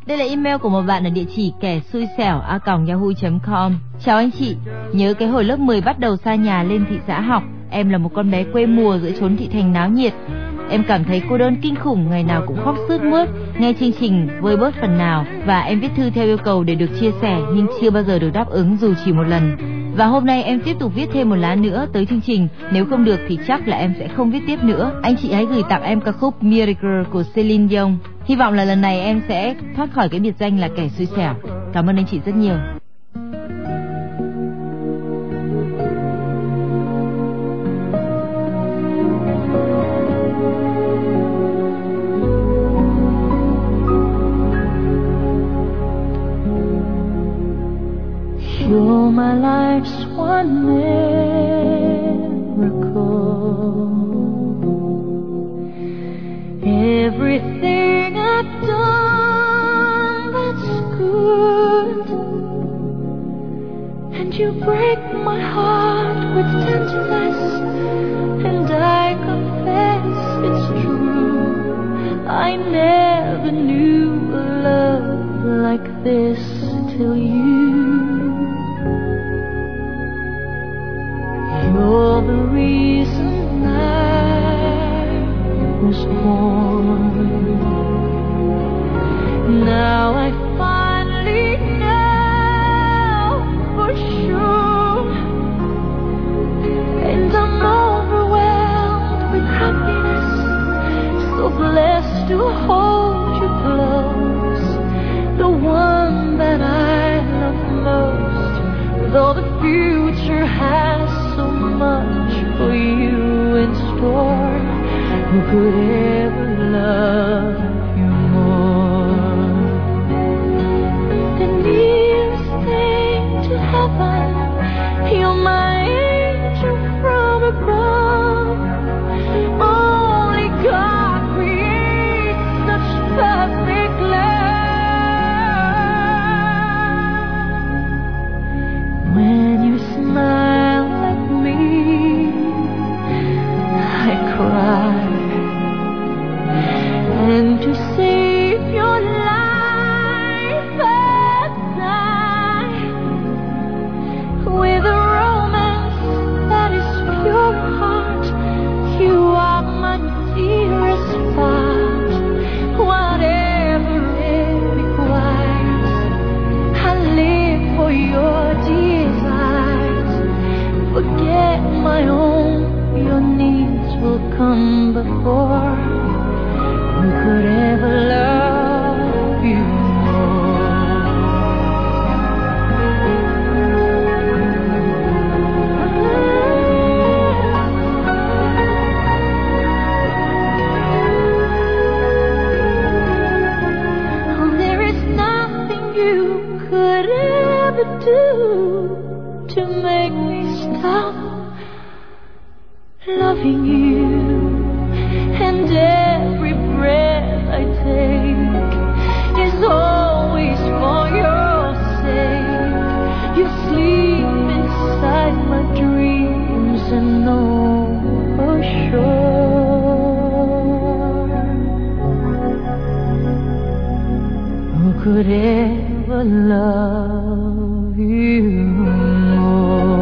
Đây là email của một bạn ở địa chỉ kẻ xui xẻo @yahoo.com. Chào anh chị, nhớ cái hồi lớp 10 bắt đầu xa nhà lên thị xã học. Em là một con bé quê mùa giữa chốn thị thành náo nhiệt. Em cảm thấy cô đơn kinh khủng, ngày nào cũng khóc sướt mướt. Nghe chương trình vơi bớt phần nào và em viết thư theo yêu cầu để được chia sẻ nhưng chưa bao giờ được đáp ứng dù chỉ một lần. Và hôm nay em tiếp tục viết thêm một lá nữa tới chương trình. Nếu không được thì chắc là em sẽ không viết tiếp nữa. Anh chị hãy gửi tặng em ca khúc Miracle của Celine Dion. Hy vọng là lần này em sẽ thoát khỏi cái biệt danh là kẻ xui xẻo. Cảm ơn anh chị rất nhiều. You're my life's one miracle. Everything I've done that's good, and you break my heart with tenderness, and I confess it's true. I never knew a love like this till you. You're the reason I was born. Now I finally know for sure, and I'm overwhelmed with happiness, so blessed to hold you close, the one that I love most, though the future has so much for you in store. Who could ever love you more than you? Sing to heaven, you're my angel from above. Only God creates such perfect love. When you smile at me, I cry. And to save your life at night, with a romance that is pure heart, you are my dearest part. Whatever it requires, I live for your desires. Forget my own, your needs will come before. Who could ever love you more? Oh, there is nothing you could ever do to make me stop loving you. And every breath I take is always for your sake. You sleep inside my dreams and know for sure. Who could ever love you more?